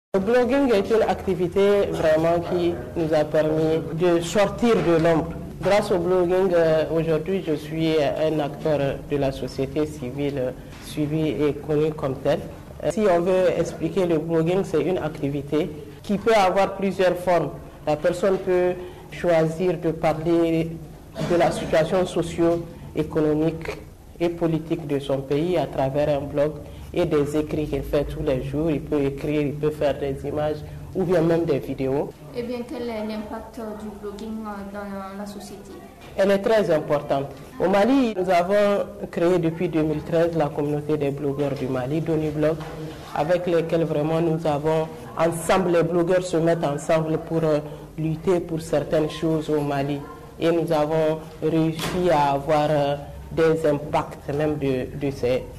Le blogging est une activité vraiment qui nous a permis de sortir de l'ombre. Grâce au blogging, aujourd'hui, je suis un acteur de la société civile suivi et connu comme tel. Si on veut expliquer le blogging, c'est une activité qui peut avoir plusieurs formes. La personne peut choisir de parler de la situation socio-économique et politique de son pays à travers un blog et des écrits qu'il fait tous les jours. Il peut écrire, il peut faire des images ou bien même des vidéos. Eh bien, quel est l'impact du blogging dans la société? Elle est très importante. Au Mali, nous avons créé depuis 2013 la communauté des blogueurs du Mali, Doniblog, avec lesquels vraiment nous avons ensemble, les blogueurs se mettent ensemble pour lutter pour certaines choses au Mali. Et nous avons réussi à avoir des impacts même de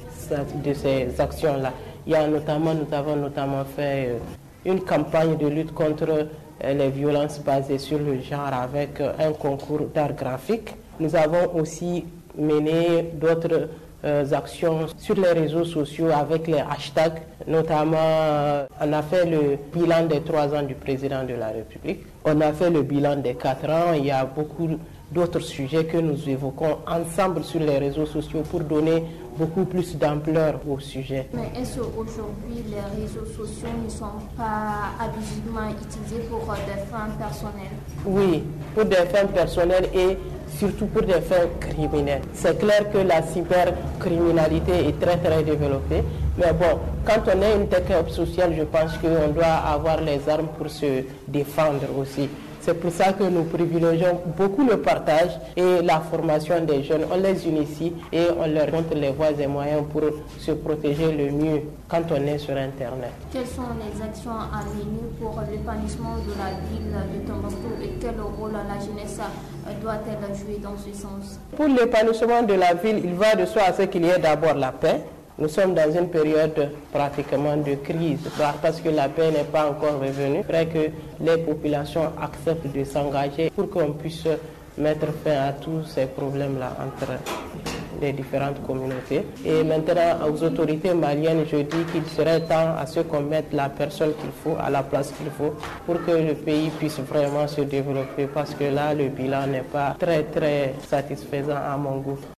ces actions-là. Nous avons notamment fait une campagne de lutte contre les violences basées sur le genre avec un concours d'art graphique. Nous avons aussi mené d'autres actions sur les réseaux sociaux avec les hashtags. Notamment, on a fait le bilan des 3 ans du président de la République. On a fait le bilan des 4 ans. Il y a beaucoup d'autres sujets que nous évoquons ensemble sur les réseaux sociaux pour donner beaucoup plus d'ampleur au sujet. Mais est-ce qu'aujourd'hui les réseaux sociaux ne sont pas abusivement utilisés pour des fins personnelles? Oui, pour des fins personnelles et surtout pour des fins criminelles. C'est clair que la cybercriminalité est très très développée. Mais bon, quand on est une tech sociale, je pense qu'on doit avoir les armes pour se défendre aussi. C'est pour ça que nous privilégions beaucoup le partage et la formation des jeunes. On les initie et on leur montre les voies et moyens pour se protéger le mieux quand on est sur Internet. Quelles sont les actions à mener pour l'épanouissement de la ville de Tombouctou et quel rôle la jeunesse doit-elle jouer dans ce sens? Pour l'épanouissement de la ville, il va de soi à ce qu'il y ait d'abord la paix. Nous sommes dans une période pratiquement de crise parce que la paix n'est pas encore revenue. Il faudrait que les populations acceptent de s'engager pour qu'on puisse mettre fin à tous ces problèmes-là entre les différentes communautés. Et maintenant, aux autorités maliennes, je dis qu'il serait temps à ce qu'on mette la personne qu'il faut à la place qu'il faut pour que le pays puisse vraiment se développer parce que là, le bilan n'est pas très satisfaisant à mon goût.